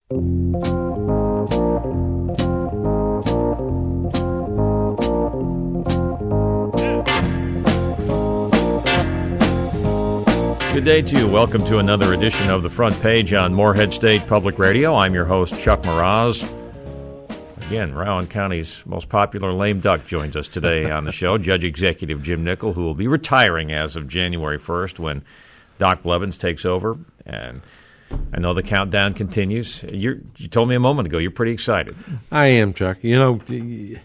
Good day to you. Welcome to another edition of The Front Page on Morehead State Public Radio. I'm your host, Chuck Mraz. Again, Rowan County's most popular lame duck joins us today on the show, Judge Executive Jim Nickel, who will be retiring as of January 1st when Doc Blevins takes over. And I know the countdown continues. You told me a moment ago you're pretty excited. I am, Chuck. You know, you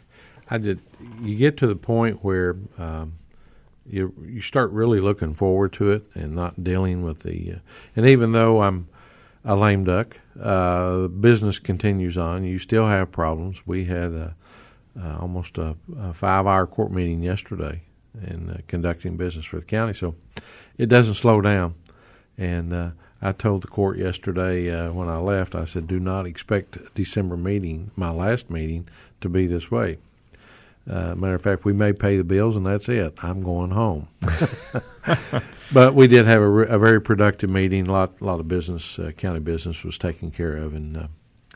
get to the point where you start really looking forward to it and not dealing with the and even though I'm a lame duck, business continues on. You still have problems. We had almost a 5-hour court meeting yesterday in conducting business for the county, so it doesn't slow down. And I told the court yesterday when I left, I said, do not expect December meeting, my last meeting, to be this way. Matter of fact, we may pay the bills, and that's it. I'm going home. But we did have a very productive meeting. A lot of business, county business was taken care of, and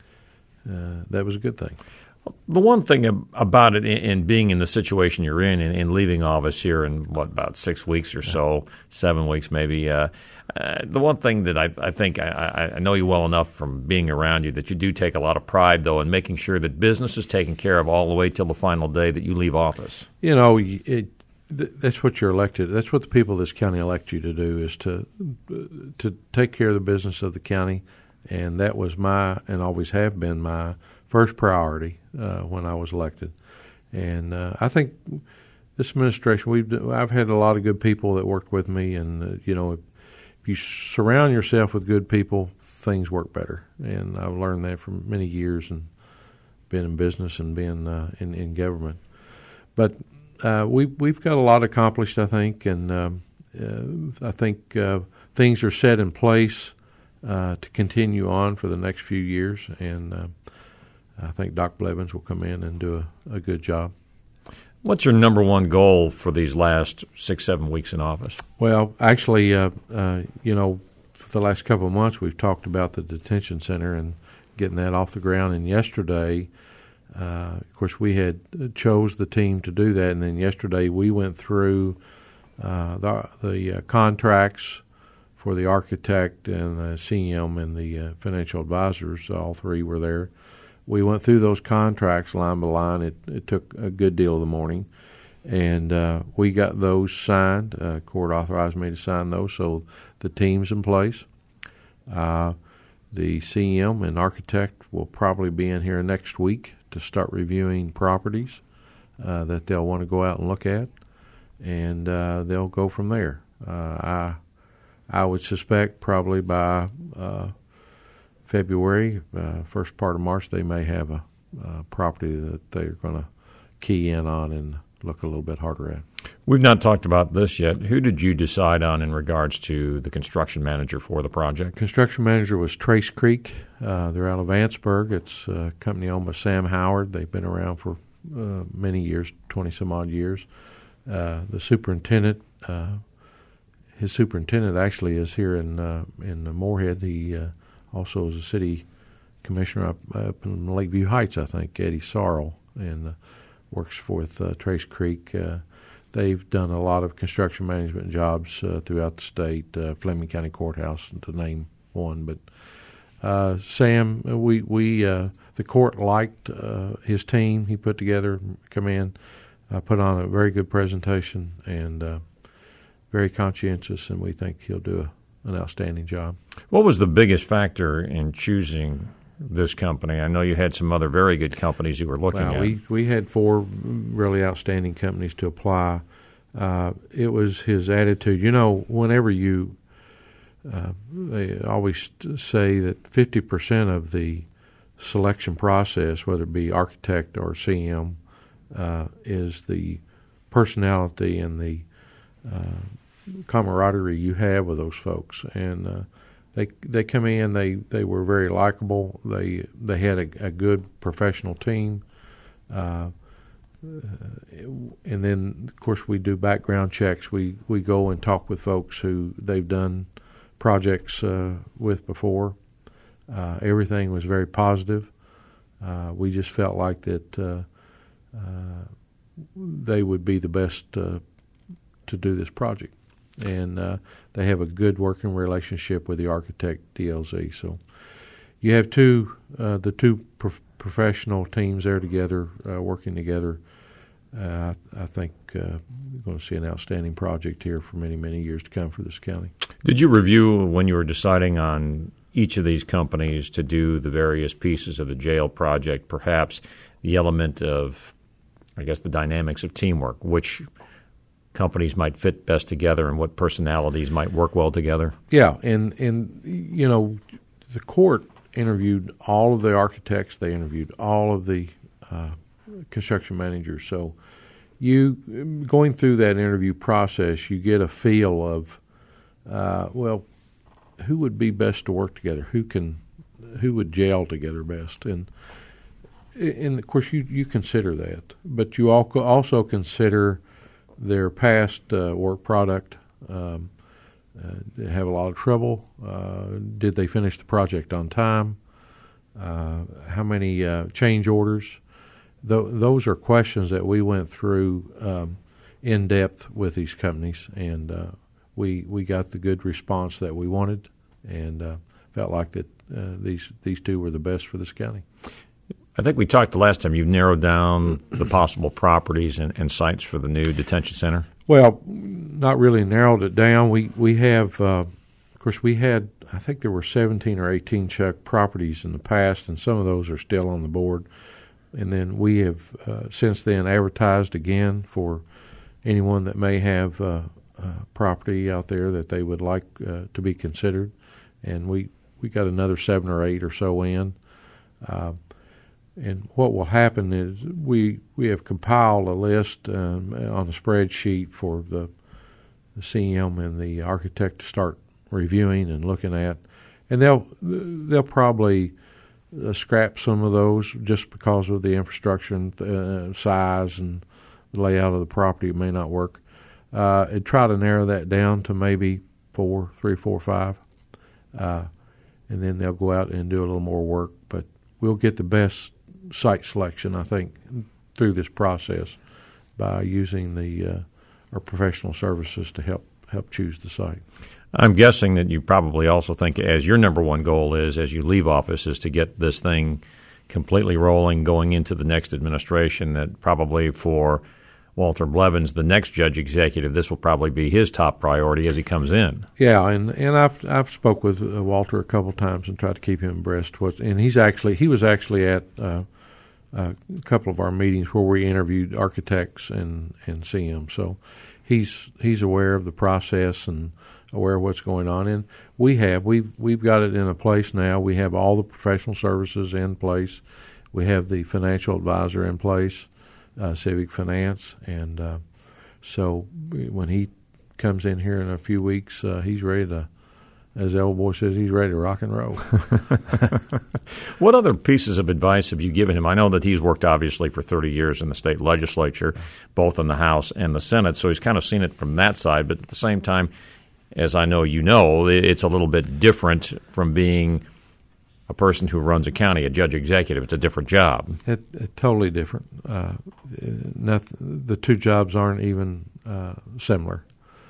that was a good thing. The one thing about it in being in the situation you're in leaving office here in, about 6 weeks or so, 7 weeks maybe, the one thing that I think I know you well enough from being around you that you do take a lot of pride, though, in making sure that business is taken care of all the way till the final day that you leave office. You know, that's what you're elected. That's what the people of this county elect you to do, is to take care of the business of the county, and that was my, and always have been my, first priority when I was elected. And I think this administration, I've had a lot of good people that worked with me, and you know, if you surround yourself with good people, things work better. And I've learned that from many years and being in business and being in government. But we've got a lot accomplished, I think, and I think things are set in place to continue on for the next few years, and I think Doc Blevins will come in and do a good job. What's your number one goal for these last 6-7 weeks in office? Well, actually, you know, for the last couple of months, we've talked about the detention center and getting that off the ground. And yesterday, of course, we had chose the team to do that. And then yesterday, we went through the contracts for the architect and the CM and the financial advisors. All three were there. We went through those contracts line by line. It took a good deal of the morning, and we got those signed. Court authorized me to sign those, so the team's in place. The CM and architect will probably be in here next week to start reviewing properties that they'll want to go out and look at, and they'll go from there. I would suspect probably by February, first part of March, they may have a property that they're going to key in on and look a little bit harder at. We've not talked about this yet. Who did you decide on in regards to the construction manager for the project? Construction manager was Trace Creek. They're out of Vanceburg. It's a company owned by Sam Howard. They've been around for many years, 20-some-odd years. The superintendent, his superintendent actually is here in Morehead. He also is a city commissioner up in Lakeview Heights, I think, Eddie Sarl, and works with Trace Creek. They've done a lot of construction management jobs throughout the state, Fleming County Courthouse, to name one. But Sam, the court liked his team. He put together, come in, put on a very good presentation, and very conscientious, and we think he'll do an outstanding job. What was the biggest factor in choosing this company? I know you had some other very good companies you were looking at. We had 4 really outstanding companies to apply. It was his attitude. You know, whenever you they always say that 50% of the selection process, whether it be architect or CM, is the personality and the camaraderie you have with those folks. And they come in, they were very likable. They had a good professional team. And then, of course, we do background checks. We go and talk with folks who they've done projects with before. Everything was very positive. We just felt like that they would be the best to do this project. And they have a good working relationship with the architect, DLZ. So you have the two professional teams there together, working together. I think we're going to see an outstanding project here for many, many years to come for this county. Did you review when you were deciding on each of these companies to do the various pieces of the jail project, perhaps the element of, I guess, the dynamics of teamwork, which companies might fit best together and what personalities might work well together? Yeah, and you know, the court interviewed all of the architects. They interviewed all of the construction managers. So you going through that interview process, you get a feel of, well, who would be best to work together? Who would gel together best? And of course, you consider that, but you also consider their past work product. Did they have a lot of trouble? Did they finish the project on time? How many change orders? Those are questions that we went through in depth with these companies, and we got the good response that we wanted, and felt like that these two were the best for this county. I think we talked the last time. You've narrowed down the possible properties and sites for the new detention center. Well, not really narrowed it down. We have, of course, we had, I think there were 17 or 18 Chuck properties in the past, and some of those are still on the board. And then we have since then advertised again for anyone that may have property out there that they would like to be considered. And we got another 7 or 8 or so in. And what will happen is we have compiled a list on a spreadsheet for the CM and the architect to start reviewing and looking at, and they'll probably scrap some of those just because of the infrastructure and size and the layout of the property. It may not work. And try to narrow that down to maybe 3, 4, 5, and then they'll go out and do a little more work. But we'll get the best site selection, I think, through this process by using our professional services to help choose the site. I'm guessing that you probably also think, as your number one goal is, as you leave office, is to get this thing completely rolling going into the next administration, that probably for Walter Blevins, the next judge executive, this will probably be his top priority as he comes in. Yeah, and I've spoke with Walter a couple times and tried to keep him abreast. And he was actually at a couple of our meetings where we interviewed architects and CM. So he's aware of the process and aware of what's going on. And we've got it in a place now. We have all the professional services in place. We have the financial advisor in place, Civic Finance, and so when he comes in here in a few weeks, he's ready to, as the old boy says, he's ready to rock and roll. What other pieces of advice have you given him? I know that he's worked obviously for 30 years in the state legislature, both in the House and the Senate, so he's kind of seen it from that side, but at the same time, as I know you know, it's a little bit different from being a person who runs a county, a judge executive. It's a different job. Totally different. The two jobs aren't even similar.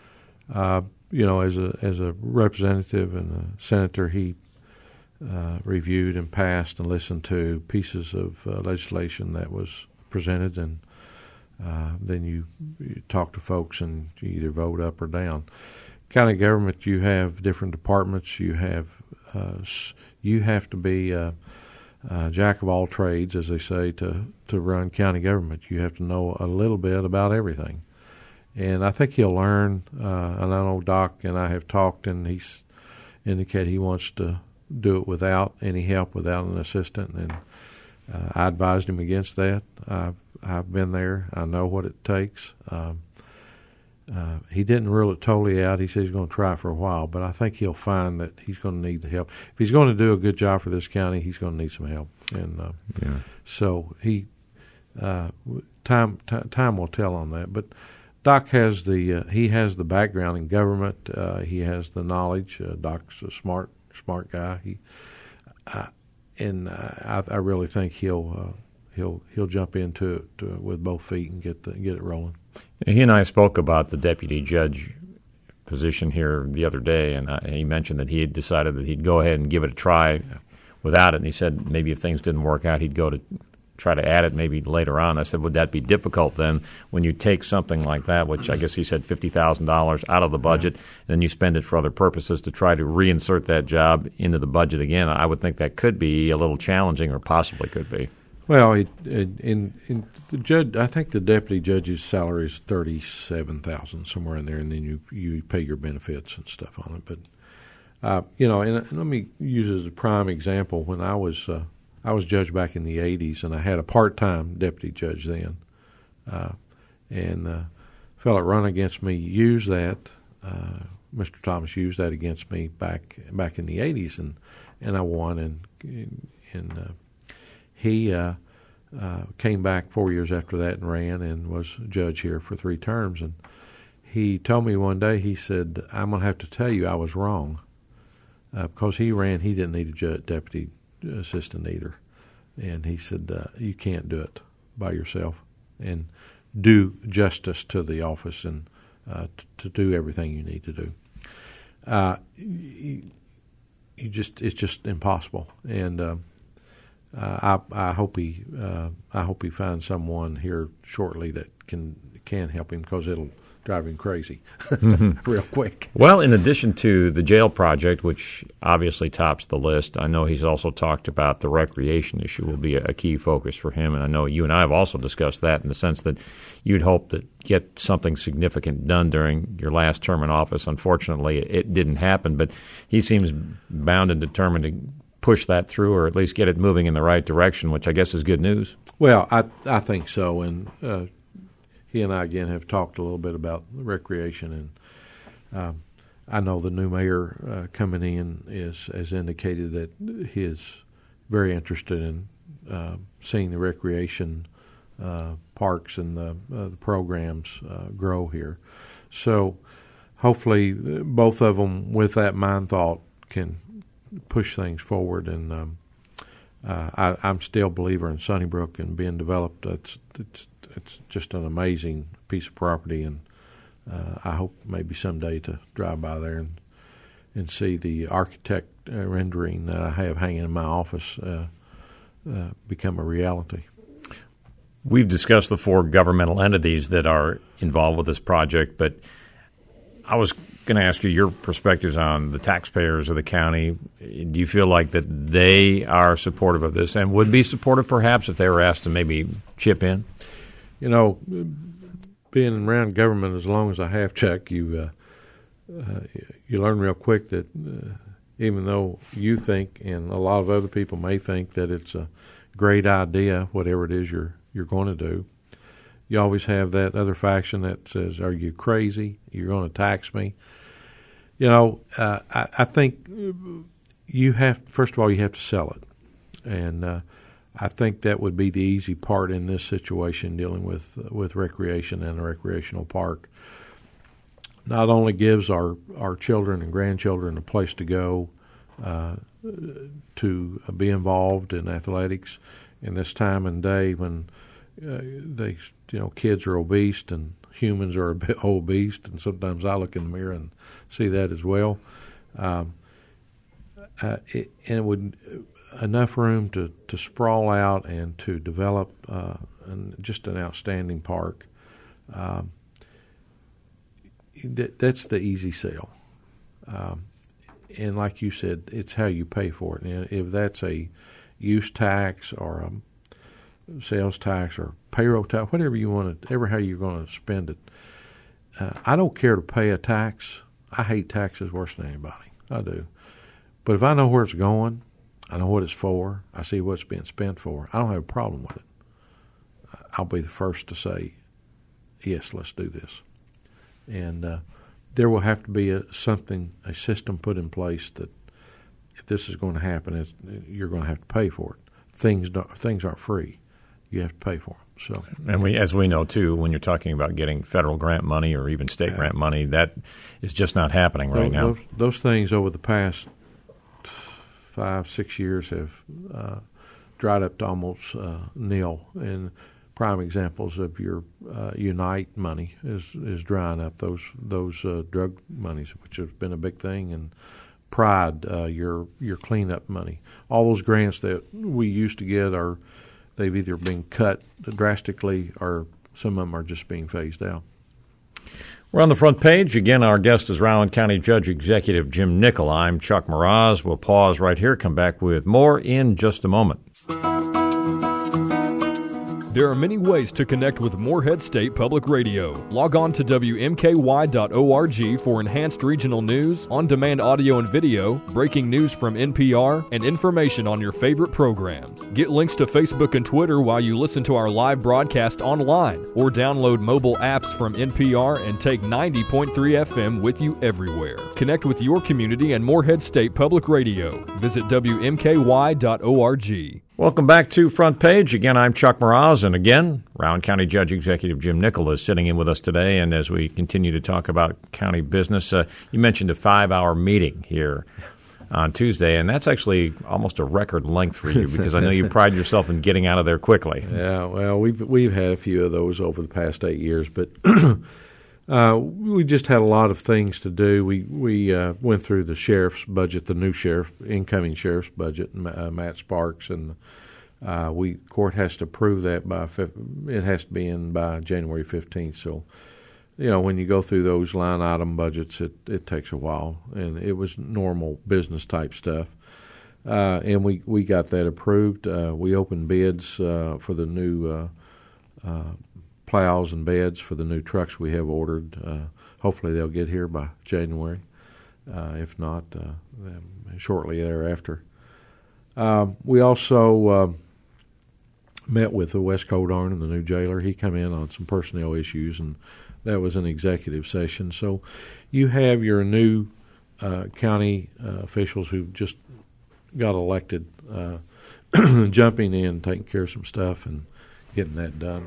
As a representative and a senator, he reviewed and passed and listened to pieces of legislation that was presented, and then you talk to folks and you either vote up or down. County government, you have different departments. You have to be a jack of all trades, as they say, to run county government. You have to know a little bit about everything. And I think he'll learn. And I know Doc and I have talked, and he's indicated he wants to do it without any help, without an assistant. And I advised him against that. I've been there. I know what it takes. He didn't rule it totally out. He said he's going to try it for a while, but I think he'll find that he's going to need the help. If he's going to do a good job for this county, he's going to need some help. And so time will tell on that. But Doc has he has the background in government. He has the knowledge. Doc's a smart guy. I really think he'll jump into it with both feet and get it rolling. He and I spoke about the deputy judge position here the other day, and he mentioned that he had decided that he'd go ahead and give it a try without it. And he said maybe if things didn't work out, he'd go to try to add it maybe later on. I said, would that be difficult then when you take something like that, which I guess he said $50,000 out of the budget, and then you spend it for other purposes to try to reinsert that job into the budget again? I would think that could be a little challenging, or possibly could be. Well, in the judge, I think the deputy judge's salary is $37,000, somewhere in there, and then you pay your benefits and stuff on it. But and let me use as a prime example. When I was judge back in the 80s, and I had a part-time deputy judge then, and the fellow that run against me used that. Mr. Thomas used that against me back in the 80s, and I won, and he came back 4 years after that and ran and was judge here for 3 terms. And he told me one day, he said, I'm going to have to tell you I was wrong, because he ran. He didn't need a deputy assistant either. And he said, you can't do it by yourself and do justice to the office and to do everything you need to do. It's just impossible. And I hope he finds someone here shortly that can help him, because it'll drive him crazy real quick. Well, in addition to the jail project, which obviously tops the list, I know he's also talked about the recreation issue will be a key focus for him, and I know you and I have also discussed that in the sense that you'd hope to get something significant done during your last term in office. Unfortunately, it didn't happen, but he seems bound and determined to push that through, or at least get it moving in the right direction, which I guess is good news. Well, I think so, and he and I, again, have talked a little bit about recreation, and I know the new mayor coming in has indicated that he is very interested in seeing the recreation parks and the programs grow here. So hopefully both of them, with that mind thought, can push things forward. And I'm still a believer in Sunnybrook and being developed. It's just an amazing piece of property, and I hope maybe someday to drive by there and see the architect rendering that I have hanging in my office become a reality. We've discussed the 4 governmental entities that are involved with this project, but I was going to ask you your perspectives on the taxpayers of the county. Do you feel like that they are supportive of this and would be supportive perhaps if they were asked to maybe chip in? You know, being around government as long as I have, Chuck, you learn real quick that even though you think, and a lot of other people may think, that it's a great idea, whatever it is you're going to do, you always have that other faction that says, "Are you crazy? You're going to tax me?" You know, I think you have, first of all, you have to sell it, and I think that would be the easy part in this situation, dealing with recreation and a recreational park. Not only gives our children and grandchildren a place to go to be involved in athletics in this time and day when kids are obese and humans are a bit obese, and sometimes I look in the mirror and see that as well. It would enough room to sprawl out and to develop just an outstanding park. That's the easy sell. And like you said, it's how you pay for it. And if that's a use tax or a sales tax or payroll tax, whatever you want to, how you're going to spend it, I don't care to pay a tax. I hate taxes worse than anybody. I do. But if I know where it's going, I know what it's for, I see what's being spent for, I don't have a problem with it. I'll be the first to say, yes, let's do this. And there will have to be a system put in place that if this is going to happen, you're going to have to pay for it. Things aren't free. You have to pay for them. So, and as we know too, when you're talking about getting federal grant money or even state grant money, that is just not happening right now. Those things over the past 5-6 years have dried up to almost nil. And prime examples of your Unite money is drying up. Those drug monies, which has been a big thing, and Pride, your cleanup money. All those grants that we used to get they've either been cut drastically or some of them are just being phased out. We're on the front page. Again, our guest is Rowan County Judge Executive Jim Nickel. I'm Chuck Mraz. We'll pause right here, come back with more in just a moment. There are many ways to connect with Morehead State Public Radio. Log on to WMKY.org for enhanced regional news, on-demand audio and video, breaking news from NPR, and information on your favorite programs. Get links to Facebook and Twitter while you listen to our live broadcast online, or download mobile apps from NPR and take 90.3 FM with you everywhere. Connect with your community and Morehead State Public Radio. Visit WMKY.org. Welcome back to Front Page. Again, I'm Chuck Mraz, and again, Rowan County Judge Executive Jim Nickel is sitting in with us today. And as we continue to talk about county business, you mentioned a 5-hour meeting here on Tuesday, and that's actually almost a record length for you because I know you pride yourself in getting out of there quickly. Yeah, well, we've had a few of those over the past 8 years, but we just had a lot of things to do. We went through the sheriff's budget, the new incoming sheriff's budget, Matt Sparks, and court has to approve that it has to be in by January 15th. So, when you go through those line item budgets, it takes a while, and it was normal business type stuff. And we got that approved. We opened bids for the new plows and beds for the new trucks we have ordered. Hopefully they'll get here by January. If not, shortly thereafter. We also met with the Wes Codarn and the new jailer. He came in on some personnel issues, and that was an executive session. So you have your new county officials who just got elected jumping in, taking care of some stuff, and getting that done.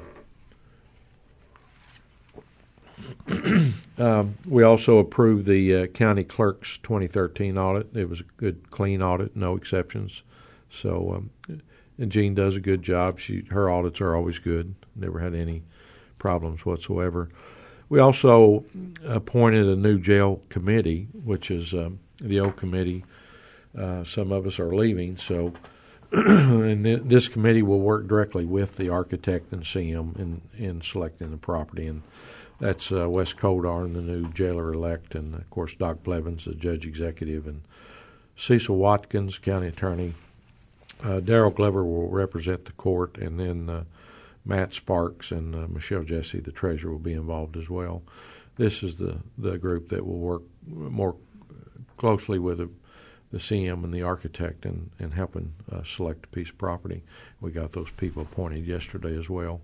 We also approved the county clerk's 2013 audit. It was a good, clean audit, no exceptions. So, and Jean does a good job. Her audits are always good. Never had any problems whatsoever. We also appointed a new jail committee, which is the old committee. Some of us are leaving, so and this committee will work directly with the architect and CM in selecting the property. And that's Wes Codarn, the new jailer-elect, and, of course, Doc Blevins, the judge executive, and Cecil Watkins, county attorney. Darrell Glover will represent the court, and then Matt Sparks and Michelle Jesse, the treasurer, will be involved as well. This is the group that will work more closely with the CM and the architect and helping select a piece of property. We got those people appointed yesterday as well.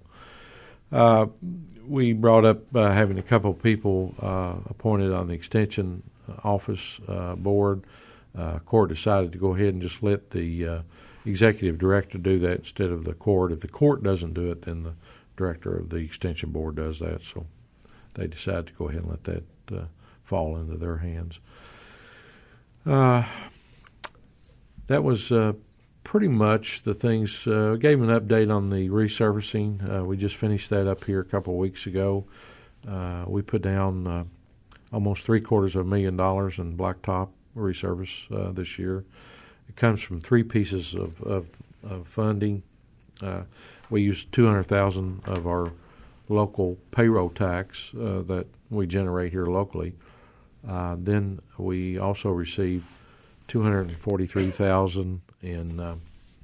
We brought up having a couple of people appointed on the extension office board. Court decided to go ahead and just let the executive director do that instead of the court. If the court doesn't do it, then the director of the extension board does that. So they decided to go ahead and let that fall into their hands. That was pretty much the things. Gave an update on the resurfacing. We just finished that up here a couple of weeks ago. We put down almost $750,000 in blacktop resurface this year. It comes from three pieces of funding. We used $200,000 of our local payroll tax that we generate here locally. Then we also received $243,000 in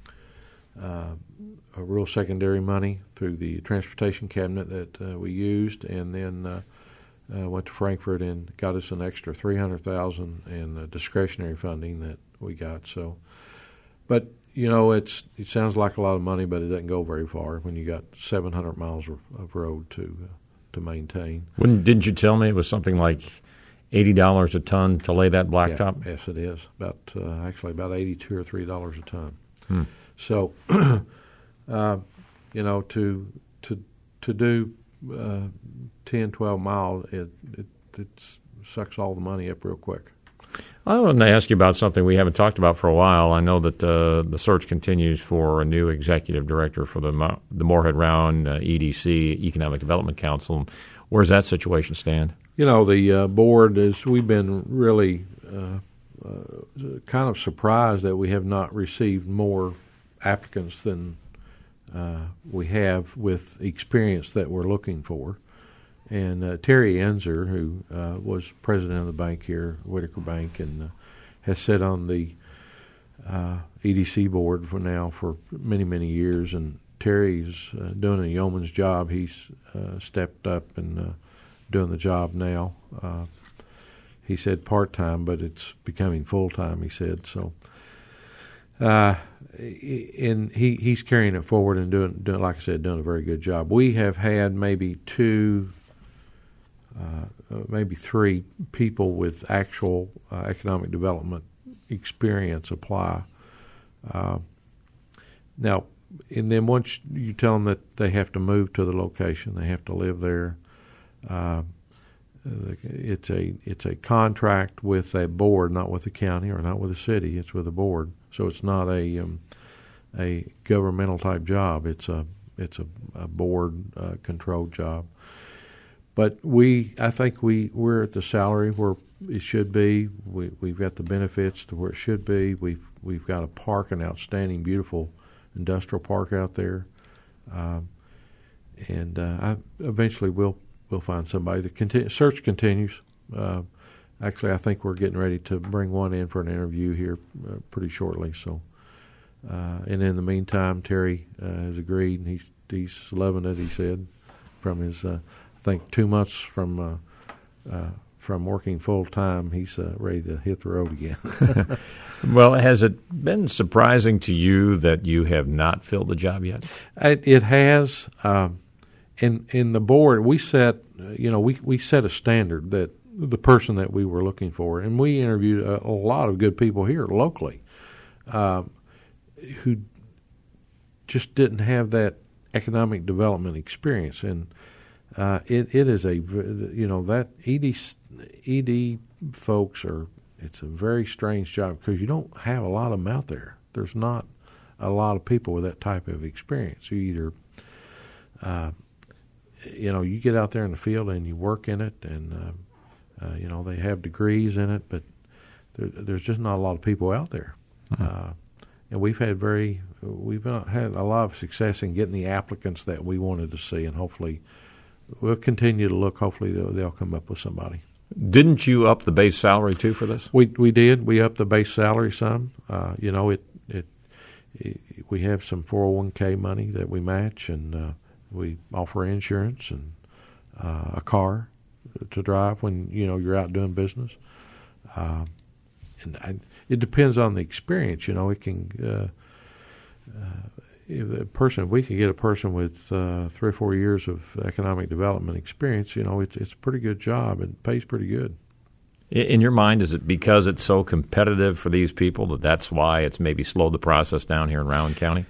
rural secondary money through the transportation cabinet that we used, and then went to Frankfort and got us an extra $300,000 in discretionary funding that we got. So, but it sounds like a lot of money, but it doesn't go very far when you got 700 miles of road to maintain. Didn't you tell me it was something like $80 a ton to lay that blacktop? Yeah, yes, it is. about $82 or $83 a ton. So, to do 10, 12 miles, it sucks all the money up real quick. I want to ask you about something we haven't talked about for a while. I know that the search continues for a new executive director for the Morehead Round EDC, Economic Development Council. Where does that situation stand? You know, the board we've been really kind of surprised that we have not received more applicants than we have with experience that we're looking for. And Terry Enzer, who was president of the bank here, Whitaker Bank, and has sat on the EDC board for many, many years. And Terry's doing a yeoman's job. He's stepped up and doing the job now. He said part-time, but it's becoming full-time, he said. So, and he's carrying it forward and doing, like I said, doing a very good job. We have had maybe maybe three people with actual economic development experience apply. Now, and then once you tell them that they have to move to the location, they have to live there. It's a contract with a board, not with the county or not with the city. It's with a board, so it's not a governmental type job. It's a board controlled job. But I think we're at the salary where it should be. We've got the benefits to where it should be. We've got a park, an outstanding, beautiful industrial park out there, and eventually we'll find somebody. The search continues. Actually, I think we're getting ready to bring one in for an interview here pretty shortly. So, and in the meantime, Terry has agreed, and he's loving it. He said from his I think 2 months from working full time, he's ready to hit the road again. Well, has it been surprising to you that you have not filled the job yet? It has. In the board, we set we set a standard that the person that we were looking for, and we interviewed a lot of good people here locally, who just didn't have that economic development experience, and it is that ED folks it's a very strange job because you don't have a lot of them out there. There's not a lot of people with that type of experience. You either you get out there in the field and you work in it, and they have degrees in it, but there's just not a lot of people out there. Mm-hmm. And we've had a lot of success in getting the applicants that we wanted to see, and hopefully we'll continue to look. Hopefully they'll come up with somebody. Didn't you up the base salary too for this? We did. We upped the base salary some. We have some 401k money that we match, and we offer insurance and a car to drive when you're out doing business. It depends on the experience. It can. If we can get a person with 3 or 4 years of economic development experience, it's a pretty good job and pays pretty good. In your mind, is it because it's so competitive for these people that's why it's maybe slowed the process down here in Rowan County?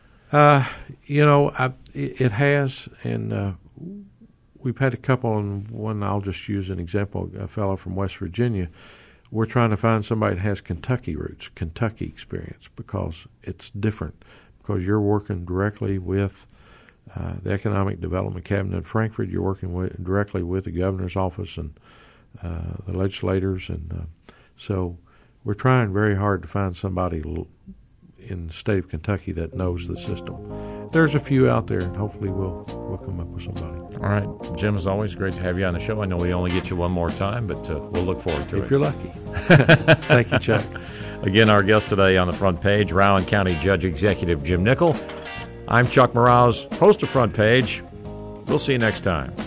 It has, and we've had a couple, and one I'll just use an example, a fellow from West Virginia. We're trying to find somebody that has Kentucky roots, Kentucky experience, because it's different, because you're working directly with the Economic Development Cabinet in Frankfort. You're working directly with the governor's office and the legislators, and so we're trying very hard to find somebody in the state of Kentucky that knows the system. There's a few out there, and hopefully we'll come up with somebody. All right, Jim, as always, great to have you on the show. I know we only get you one more time, but we'll look forward to it. If you're lucky. Thank you, Chuck. Again, our guest today on the Front Page, Rowan County Judge Executive Jim Nickel. I'm Chuck Moroz, host of Front Page. We'll see you next time.